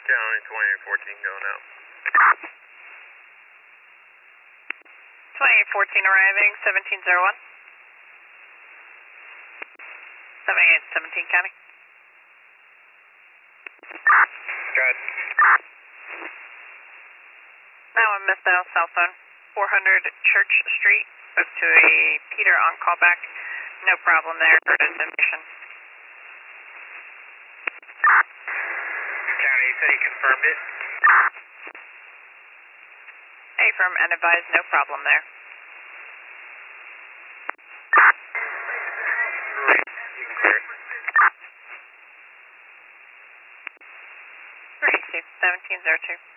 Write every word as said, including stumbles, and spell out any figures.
County twenty-eight fourteen going out. twenty-eight fourteen arriving, seventeen oh one. seventy-eight seventeen County. Good. Now I'm missed out cell phone. four hundred Church Street. Spoke to a Peter on callback. No problem there. Heard his information. County, you said he confirmed it? A firm and advised, no problem there. Great. You can clear it. thirty-two, seventeen oh two.